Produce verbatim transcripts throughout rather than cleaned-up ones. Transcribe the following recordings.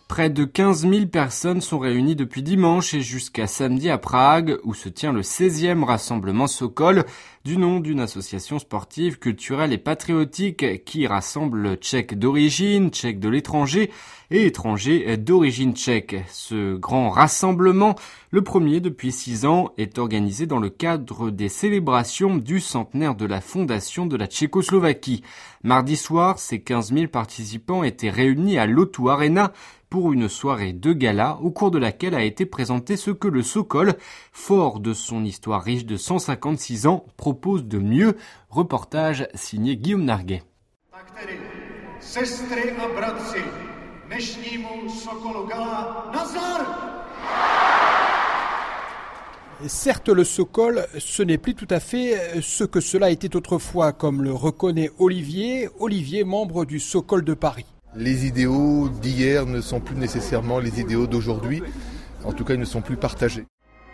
Près de quinze mille personnes sont réunies depuis dimanche et jusqu'à samedi à Prague, où se tient le seizième rassemblement Sokol, du nom d'une association sportive, culturelle et patriotique qui rassemble Tchèques d'origine, Tchèques de l'étranger et étrangers d'origine tchèque. Ce grand rassemblement, le premier depuis six ans, est organisé dans le cadre des célébrations du centenaire de la fondation de la Tchécoslovaquie. Mardi soir, ces quinze mille participants étaient réunis à l'O deux Arena pour une soirée de gala au cours de laquelle a été présenté ce que le Sokol, fort de son histoire riche de cent cinquante-six ans, propose de mieux. Reportage signé Guillaume Narguet. Certes, le Sokol, ce n'est plus tout à fait ce que cela était autrefois, comme le reconnaît Olivier, Olivier, membre du Sokol de Paris. Les idéaux d'hier ne sont plus nécessairement les idéaux d'aujourd'hui. En tout cas, ils ne sont plus partagés.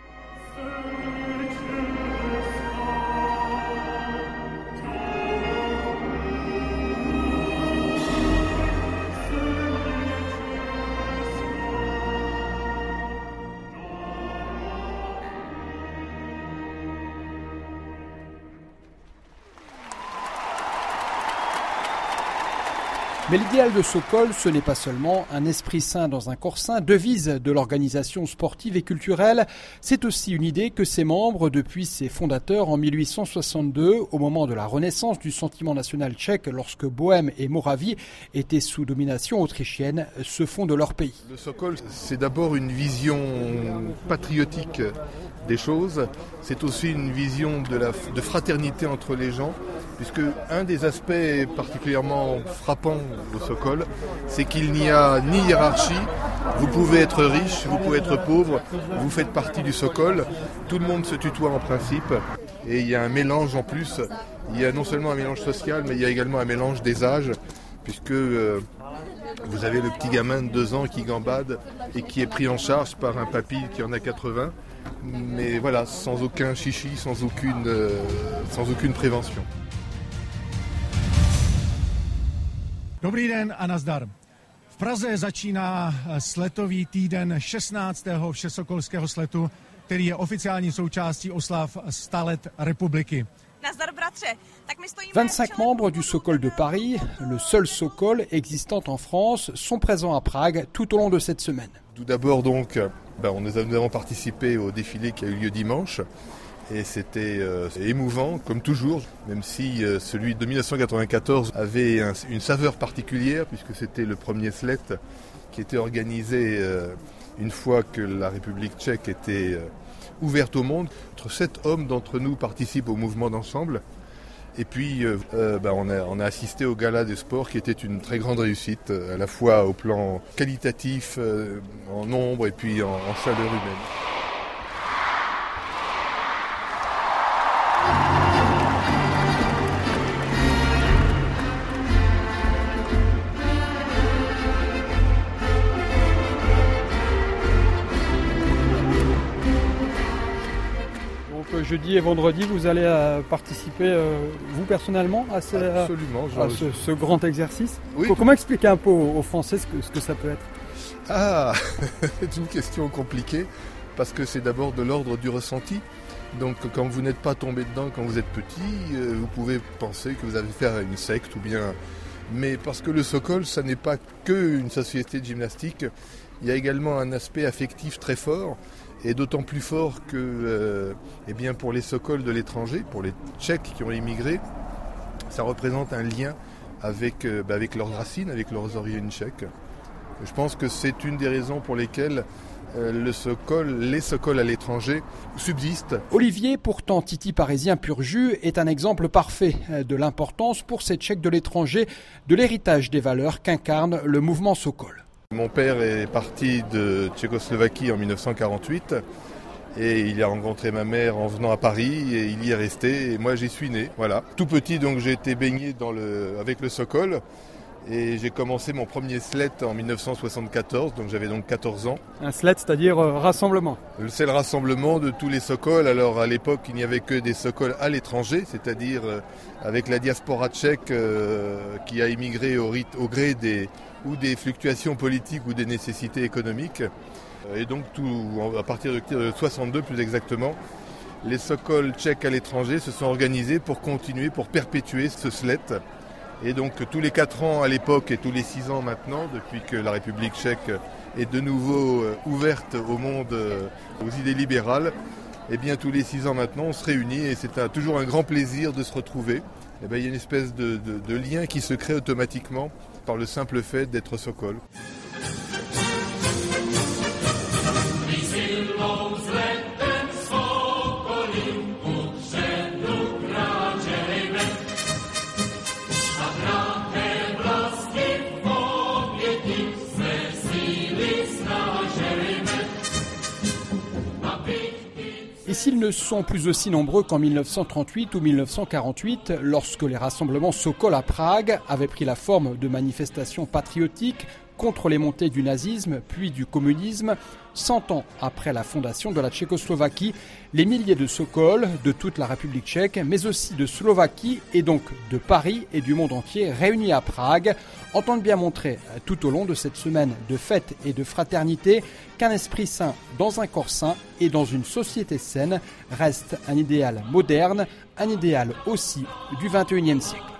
Mais l'idéal de Sokol, ce n'est pas seulement un esprit sain dans un corps sain, devise de l'organisation sportive et culturelle. C'est aussi une idée que ses membres, depuis ses fondateurs en mille huit cent soixante-deux, au moment de la renaissance du sentiment national tchèque, lorsque Bohême et Moravie étaient sous domination autrichienne, se font de leur pays. Le Sokol, c'est d'abord une vision patriotique des choses. C'est aussi une vision de, la, de fraternité entre les gens, puisque un des aspects particulièrement frappants au Sokol, c'est qu'il n'y a ni hiérarchie. Vous pouvez être riche, vous pouvez être pauvre, vous faites partie du Sokol. Tout le monde se tutoie en principe, et il y a un mélange en plus. Il y a non seulement un mélange social, mais il y a également un mélange des âges, puisque euh, vous avez le petit gamin de deux ans qui gambade et qui est pris en charge par un papy qui en a quatre-vingts, mais voilà, sans aucun chichi, sans aucune, euh, sans aucune prévention. Dobrý den a nazdar. V Praze začíná sletový týden šestnáctého Všesokolského sletu, který je oficiální součástí oslav sta let republiky. vingt-cinq membres du Sokol de Paris, le seul Sokol existant en France, sont présents à Prague tout au long de cette semaine. Tout d'abord donc, ben, on, nous avons participé au défilé qui a eu lieu dimanche. Et c'était euh, émouvant, comme toujours, même si euh, celui de mille neuf cent quatre-vingt-quatorze avait un, une saveur particulière, puisque c'était le premier sled qui était organisé euh, une fois que la République tchèque était euh, ouverte au monde. Sept hommes d'entre nous participent au mouvement d'ensemble. Et puis, euh, euh, ben, on, a, on a assisté au gala des sports qui était une très grande réussite, à la fois au plan qualitatif, euh, en nombre et puis en, en chaleur humaine. Jeudi et vendredi, vous allez euh, participer, euh, vous personnellement, à, ce, Absolument, à, à ce, ce grand exercice. Oui. Comment expliquer un peu aux, aux Français ce que, ce que ça peut être? Ah, c'est une question compliquée, parce que c'est d'abord de l'ordre du ressenti. Donc quand vous n'êtes pas tombé dedans quand vous êtes petit, euh, vous pouvez penser que vous allez faire une secte ou bien... Mais parce que le Sokol, ça n'est pas qu'une société de gymnastique, il y a également un aspect affectif très fort. Et d'autant plus fort que euh, eh bien pour les Sokols de l'étranger, pour les Tchèques qui ont immigré, ça représente un lien avec, euh, bah avec leurs racines, avec leurs origines tchèques. Je pense que c'est une des raisons pour lesquelles euh, le Sokol, les Sokols à l'étranger subsistent. Olivier, pourtant titi parisien pur jus, est un exemple parfait de l'importance pour ces Tchèques de l'étranger de l'héritage des valeurs qu'incarne le mouvement Sokol. Mon père est parti de Tchécoslovaquie en mille neuf cent quarante-huit et il a rencontré ma mère en venant à Paris et il y est resté et moi j'y suis né. Voilà. Tout petit donc j'ai été baigné dans le, avec le Sokol Et j'ai commencé mon premier sled en mille neuf cent soixante-quatorze, donc j'avais donc quatorze ans. Un sled, c'est-à-dire euh, rassemblement. C'est le rassemblement de tous les Sokols. Alors à l'époque, il n'y avait que des Sokols à l'étranger, c'est-à-dire euh, avec la diaspora tchèque euh, qui a immigré au, rythme, au gré des, ou des fluctuations politiques ou des nécessités économiques. Et donc tout, à partir de soixante-deux plus exactement, les Sokols tchèques à l'étranger se sont organisés pour continuer, pour perpétuer ce sled. Et donc tous les quatre ans à l'époque et tous les six ans maintenant, depuis que la République tchèque est de nouveau ouverte au monde, aux idées libérales, et bien tous les six ans maintenant on se réunit et c'est un, toujours un grand plaisir de se retrouver. Et bien, il y a une espèce de, de, de lien qui se crée automatiquement par le simple fait d'être Sokol. Et s'ils ne sont plus aussi nombreux qu'en mille neuf cent trente-huit ou mille neuf cent quarante-huit, lorsque les rassemblements Sokol à Prague avaient pris la forme de manifestations patriotiques contre les montées du nazisme puis du communisme, cent ans après la fondation de la Tchécoslovaquie, les milliers de Sokols de toute la République tchèque, mais aussi de Slovaquie et donc de Paris et du monde entier réunis à Prague, entendent bien montrer tout au long de cette semaine de fête et de fraternité qu'un esprit sain dans un corps sain et dans une société saine reste un idéal moderne, un idéal aussi du vingt et unième siècle.